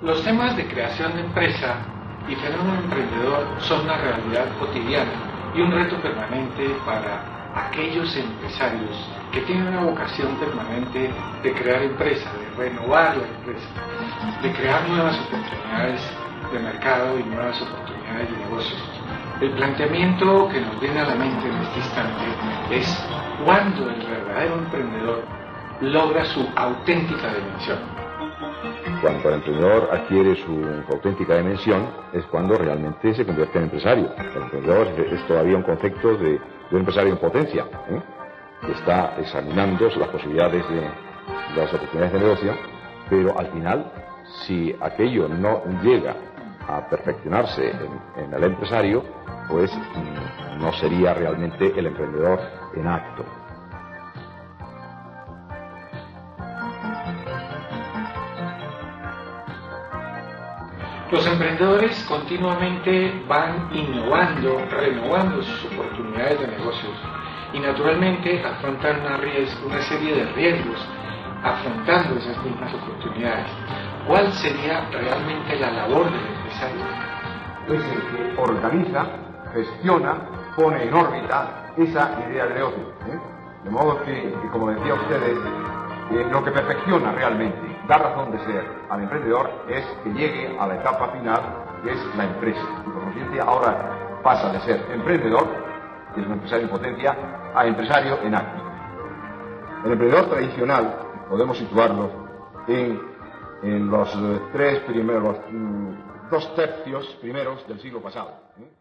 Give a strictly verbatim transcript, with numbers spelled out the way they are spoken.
Los temas de creación de empresa y fenómeno emprendedor son una realidad cotidiana y un reto permanente para aquellos empresarios que tienen una vocación permanente de crear empresa, de renovar la empresa, de crear nuevas oportunidades de mercado y nuevas oportunidades de negocios. El planteamiento que nos viene a la mente en este instante es cuándo el verdadero emprendedor logra su auténtica dimensión. Cuando el emprendedor adquiere su auténtica dimensión es cuando realmente se convierte en empresario. El emprendedor es todavía un concepto de, de un empresario en potencia, ¿eh? que está examinando las posibilidades de, de las oportunidades de negocio, pero al final, si aquello no llega a perfeccionarse en, en el empresario, pues no sería realmente el emprendedor en acto. Los emprendedores continuamente van innovando, renovando sus oportunidades de negocios y naturalmente afrontan una, riesgo, una serie de riesgos afrontando esas mismas oportunidades. ¿Cuál sería realmente la labor del empresario? Es el que organiza, gestiona, pone en órbita esa idea de negocio. ¿eh? De modo que, que, como decía ustedes, eh, lo que perfecciona realmente, da razón de ser al emprendedor, es que llegue a la etapa final, que es la empresa. Y por consiguiente, ahora pasa de ser emprendedor, que es un empresario en potencia, a empresario en acto. El emprendedor tradicional, podemos situarlo en, en los eh, tres primeros, los mm, dos tercios primeros del siglo pasado. ¿eh?